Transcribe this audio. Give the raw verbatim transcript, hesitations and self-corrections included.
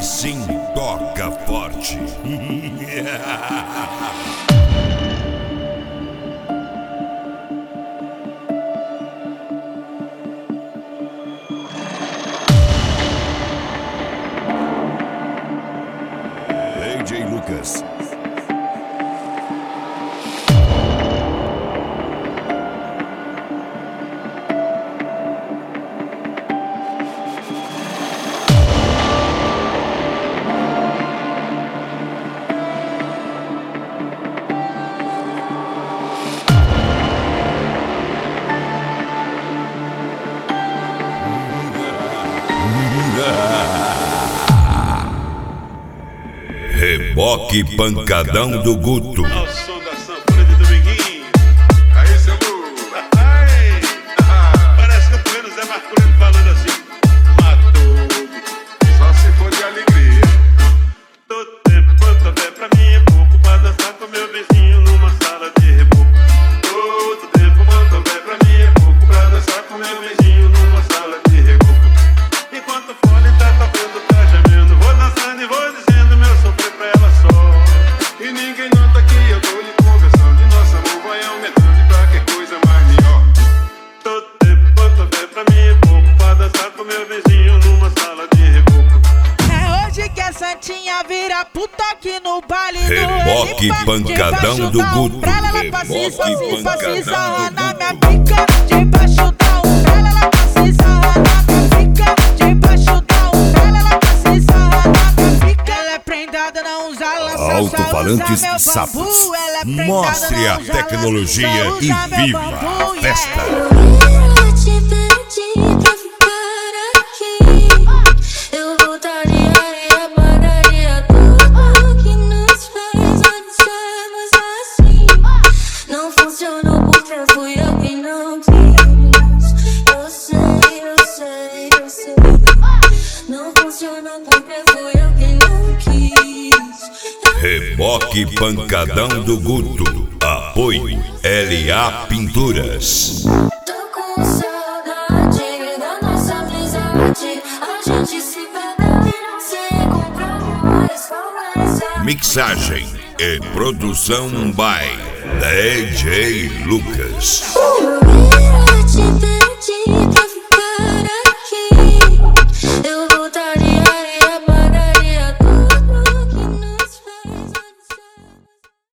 sim toca forte. D J Lucas. Reboque pancadão do Guto. Ao som da sanfona de Dominguinho. Aí, seu Lu. Ai, parece que eu tô vendo o Zé Marculino falando assim. Matou. Só se for de alegria. Todo tempo quanto houver pra mim é pouco pra dançar com meu vizinho numa sala de reboco. Todo tempo quanto houver pra mim é pouco pra dançar com meu vizinho numa sala de reboco. Enquanto o fone tá tocando, tá gemendo, vou dançando e vou dizendo meu sofrer pra ela só. E ninguém nota que eu tô lhe conversando e nosso amor vai aumentando e pra que coisa mais melhor. Todo tempo quanto houver pra mim é pouco pra dançar com meu vizinho numa sala de reboco. É hoje que a Santinha vira puta aqui no baile do Reboque pancadão do Guto. Ela passa Reboque pancadão na do minha Guto. pica, debaixo da umbrella, ela passa sarra na minha pica, debaixo da umbrella, ela passa sarra na minha pica. Ela é prendada, não usa lança, Alto-falantes só usa meu Sapos. bambu. Ela é prendada, Mostre não a usa tecnologia lança, só e usa meu viva bambu, a yeah. festa. Eu te pedi pra ficar aqui. Eu voltaria e apagaria tudo que nos fez antes sermos assim. Não funcionou porque fui eu que não quis. Eu sei, eu sei, eu sei. Não funcionou porque fui eu que não quis. Reboque pancadão do Guto. Apoio L A Pinturas. Tô com saudade da nossa amizade. A gente se perdeu e não se encontrou mais. Conversa. Mixagem e produção by D J Lucas. Eu te pedi pra